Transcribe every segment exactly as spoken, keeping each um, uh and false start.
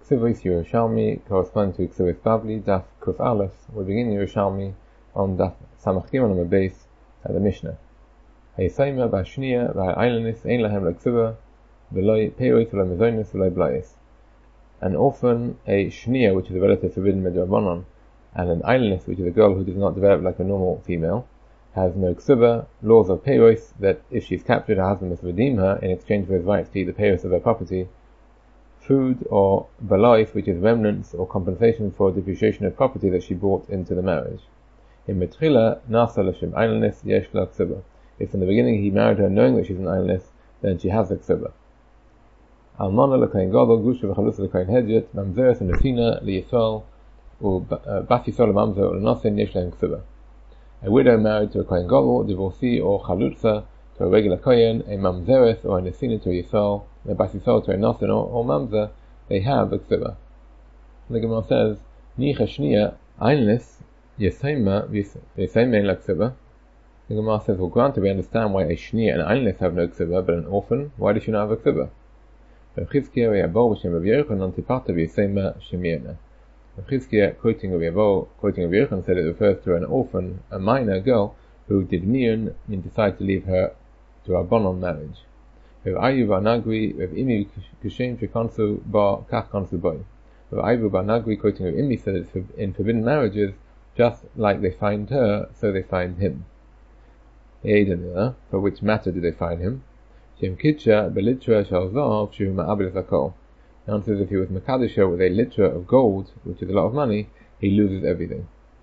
Ksivos Yerushalmi correspond to Ksivos Bavli, Daf Kuf Aleph. We begin Yerushalmi on Daf Samach Gimel on the base at the Mishnah. Hayisayma ba'shniya va'aylanis ein lahem l'ksiva v'loi peiros v'loi mezonis v'loi blayis. An orphan, a shniya, which is a relative forbidden midrabanan, and an aylanis, which is a girl who does not develop like a normal female, has no ksiva, laws of peiros, that if she is captured, her husband must redeem her in exchange for his rights to eat the peiros of her property, food, or balais, which is remnants or compensation for depreciation of property that she brought into the marriage. In Metrila, nasa l'shem aylanis yesh la ksiva. If in the beginning he married her knowing that she's an aylanis, then she has a ksiva. Almana l'kain gadol, gusha v'chalusa l'kain hedjet, mamzeres and nefina l'yisrael, or bas yisrael mamzer l'nosin yesh lahem ksiva. A widow married to a kohen gadol, divorcee or chalutza to a regular kohen, a mamzeres or a nesina to a yisrael, a bas yisrael to a nosin or, or mamzer, they have a ksiva. The Gemara says, nicha shniya aylanis yesayma v'yesayma la ksiva. The Gemara says, well, granted, we understand why a shniya and aylanis have no ksiva, but an orphan, why does she not have a ksiva? Rav Chizkiya v'yabor b'shem Rav Yeruchon antipata v'yesayma shemiyena. Rav Chizkiya, quoting Rav Yabor, quoting Rav Yeruchon, said it refers to an orphan, a minor girl, who did miyun and decided to leave her to a bonon marriage. Rav Ayu v'anagri, Rav Imi kushem shekonsu ba kach konsu boy. Rav Ayu v'anagri, quoting Rav Imi, said it's in forbidden marriages, just like they find her, so they find him. For which matter do they find him? Shem kitcha belitra shalzav shu ma'abel zakol. The answer is, if he was Makadisha with a litra of gold, which is a lot of money, he loses everything.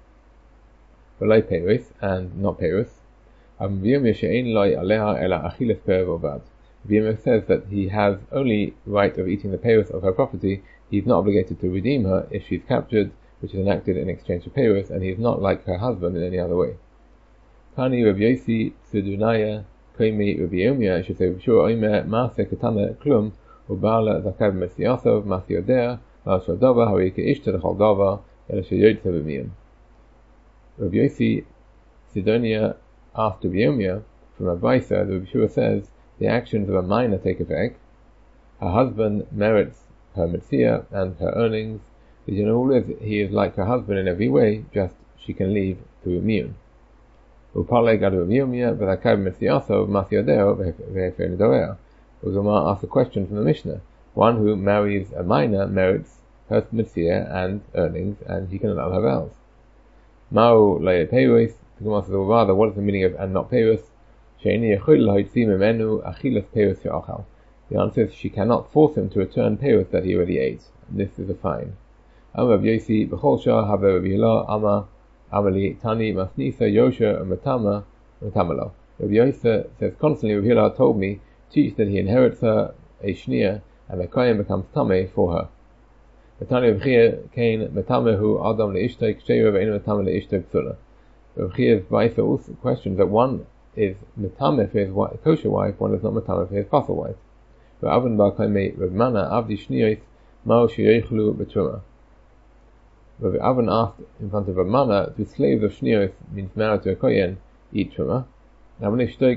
V'lai peiros, and not peiros. V'yom she'ein loi aleha ela achiles perev ovad. V'yom says that he has only right of eating the peiros of her property. He is not obligated to redeem her if she is captured, which is enacted in exchange for peiros, and he is not like her husband in any other way. Tani Rav Yosi Tzedunaya Koimi Rav Yomya, I should say, Shur Oime Maase Katana Klum Ubala Zakav Mesiasov Masiodea Mal Shadova Harike Ishta L'chol Dava El Sheyotze B'miyim. Rav Yosi Sidonia asked Rav Yomya from a Baisa. The Rav Shur says the actions of a minor take effect. Her husband merits her mitzvah and her earnings. The general rule is he is like her husband in every way, just she can leave through miyun. Upale gadu Rav Yomya v'zakav mesiasov masiodeo v'hefer nedorea. Uzuma asks a question from the Mishnah. One who marries a minor merits her mitzvah and earnings, and he can allow her vows. Ma'u le'e peiros. The Gemara says, well, rather, what is the meaning of and not peiros? She'eni yechol l'hotzim memenu achilas peiros she'achal. The answer is, she cannot force him to return peiros that he already ate. And this is a fine. Am Rav Yosi b'chol shah have Rav Yelah ama amali tani masnisa yosha and matama matamalo. Rav Yosi says constantly, Rav Yelah told me, teach that he inherits her a shniya, and the kohen becomes tameh for her. Matani Rav Chia kain matamehu adam leishtek sheira ve'enu matame leishtek tzula. Rav Chia's Baisa also questions that one is matameh for his wife, kosher wife, one is not matameh for his pasul wife. Rav Avin bar kaimei Rav Mana avdi shniyos ma'o sheyochlu betruma. Rav Avin asked in front of Rav Mana, do slaves of shniyos, means married to a kohen, eat truma? Rav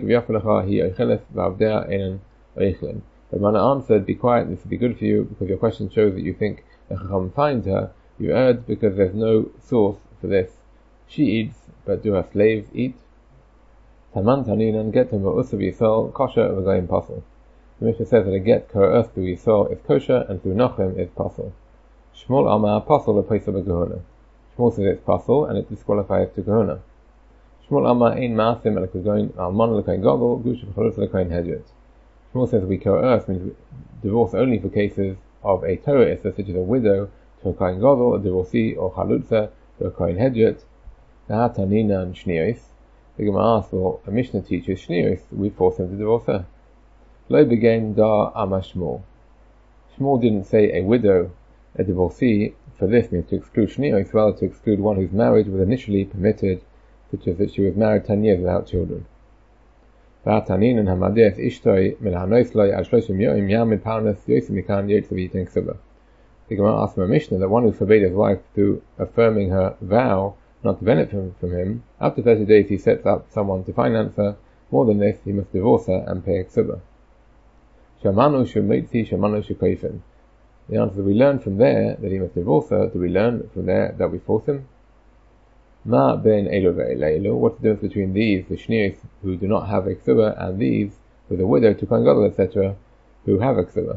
Mana answered, be quiet, this will be good for you, because your question shows that you think the Chacham finds her. You erred because there's no source for this. She eats, but do her slaves eat? Taman taninan get him usav yisol kosher v'gayim pasul. The Mishnah says that a get k'ra'us through yisol is kosher, and through nachem is pasul. Shmuel Amar pasul le'paisa b'gehuna. Shmuel says it's pasul, and it disqualifies to gehuna. Shmuel Amar ein maasim el kohen alman l'kohen gadol gush v'chalus l'kohen hedjet. Shmuel says we k'ra'us means divorce only for cases of a Torah such as a widow to a kohen gadol, a divorcee or chalutza to a kohen hedjet. Na'atanina and shniyos. The Gemara asks, well, a Mishnah teaches shniyos, we force him to divorce her. Lo began da ama Shmuel. Shmuel didn't say a widow, a divorcee. For this means to exclude shniyos, rather to exclude one whose marriage was initially permitted, such as that she was married ten years without children. V'atanin and hamadeis ishtoi milhanos loy al shloshim yoim yamid parnas yosim mikan yetzav yitin ksuba. The Gemara asks from a Mishnah that one who forbade his wife through affirming her vow not to benefit from, from him, after thirty days he sets up someone to finance her. More than this, he must divorce her and pay a ksuba. Shamanu shumitzi shamanu shukaifen. The answer that we learn from there that he must divorce her. Do we learn from there that we force him? Ma ben elu ve'elu. What's the difference between these, the shnios, who do not have a ksuba, and these, with a widow, to Kohen Gadol, et cetera, who have a ksuba?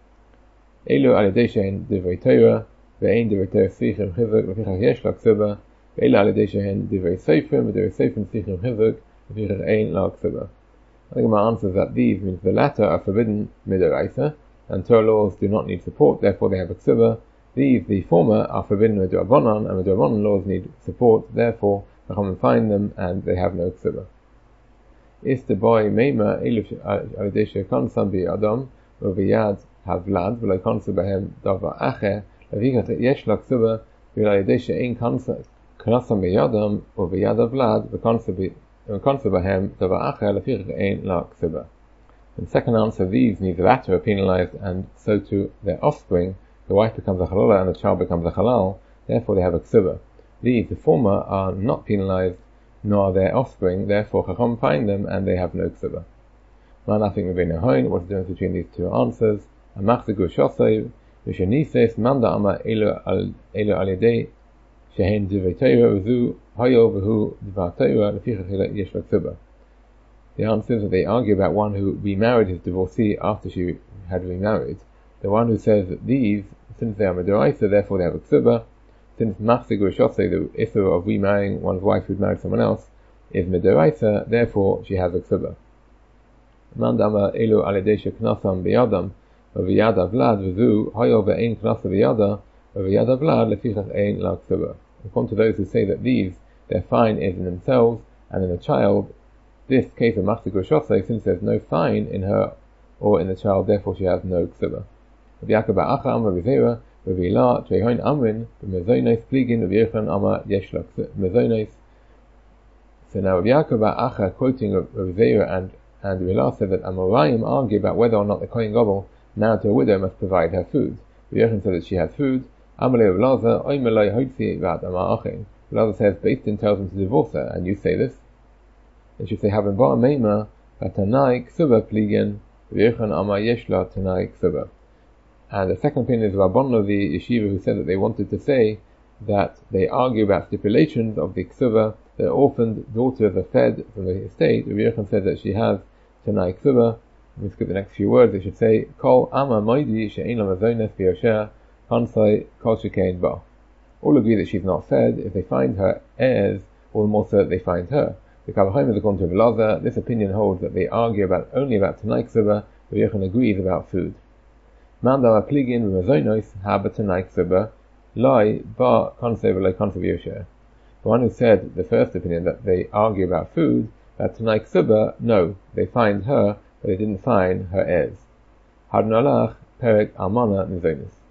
Elu al yedei she'en divrei Torah, ve'ein divrei Torah sichim chizuk, v'fichach yesh la ksuba, ve'elu al yedei she'en divrei seifrim, v'divrei seifrim sichim chizuk, v'fichach ein la ksuba. I think my answer is that these means the latter are forbidden midoraisa, and Torah laws do not need support, therefore they have a ksuba. These, the former, are forbidden midorabanan, and midorabanan laws need support, therefore we come and find them, and they have no ksuba. Is the boy meima elif alideshe konsam bi adam uviyad havlad v'lo konsa behem davar acher levikach yesh la ksuba v'alideshe ein konsam bi adam uviyad havlad v'konsa bi konsa behem davar acher levikach ein la ksuba. The second answer, these neither the latter are penalized, and so too their offspring. The wife becomes a halala and the child becomes a halal, therefore they have a ksuba. These, the former, are not penalized, nor their offspring, therefore Chacham find them and they have no ksuba. Ma nothing within a hoin. What's the difference between these two answers? Amachzigu shosei v'shenises manda ama elu al yedei shehen divrei Torah uzu hayo v'hu dvar Torah lefichach yesh la ksuba. The answer is that they argue about one who remarried his divorcee after she had remarried. The one who says that these, since they are midoraisa, therefore they have a ksuba. Since machzig rishosei, the issue of remarrying one's wife who'd married someone else, is midoraisa, therefore she has a ksuba. Mandama elu alideshe knasam biyadam v'yad avlad v'zu hayo ve'ein knasa biyada v'yad avlad lefichach ein la ksuba. According to those who say that these, their fine is in themselves and in the child, this case of machzig rishosei, since there's no fine in her or in the child, therefore she has no ksuba. Rabbi Yaakov bar Acham, Rabbi Zera, Rabbi Ilah, Trehoin Amrin, Mezonos Pligin, Rabbi Yochanan Amar Yeshlak Mezonos. So now Rabbi Yaakov bar Acham, quoting Rabbi Zera and and Rabbi Ilah, said that Amoraim argue about whether or not the Kohen Gadol, now to a widow, must provide her food. Rabbi Yochanan said that she has food. Amalei Rabbi Lazar, Oimelei Hotzi Vat Amar Achin. Rabbi Lazar says Beis Din tells him to divorce her, and you say this. They should say Haben Bar Meima Vatanai Ksuba Pligin, Rabbi Yochanan Amar Yeshla Tanai Ksuba. And the second opinion is Rabban of the yeshiva, who said that they wanted to say that they argue about stipulations of the ksuba. The orphaned daughters are fed from the estate. Rabbi Yochanan said that she has tanai ksuba. Let's get the next few words. They should say Kol ama moidi she'ein la mazones v'yosher kansai kol shekein ba. All agree that she's not fed. If they find her heirs, all the more so that they find her. The Kavachim is according to Rabbi Lazar. This opinion holds that they argue about only about tanai ksuba. Rabbi Yochanan agrees about food. Mandar pligin v'mazonos haba tanai ksuba lai ba konsev lo konsev yosher. The one who said the first opinion, that they argue about food, that tanai ksuba, no, they find her, but they didn't find her heirs. Hadnolach perek almana mizonos.